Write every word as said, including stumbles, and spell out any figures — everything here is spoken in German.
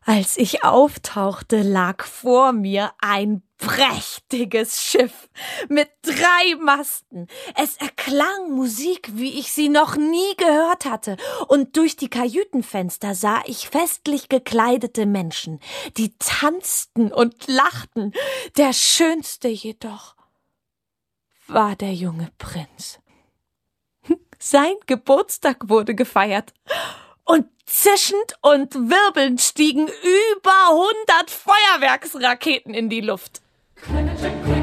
Als ich auftauchte, lag vor mir ein prächtiges Schiff mit drei Masten. Es erklang Musik, wie ich sie noch nie gehört hatte, und durch die Kajütenfenster sah ich festlich gekleidete Menschen, die tanzten und lachten. Der schönste jedoch war der junge Prinz. Sein Geburtstag wurde gefeiert. Und zischend und wirbelnd stiegen über hundert Feuerwerksraketen in die Luft.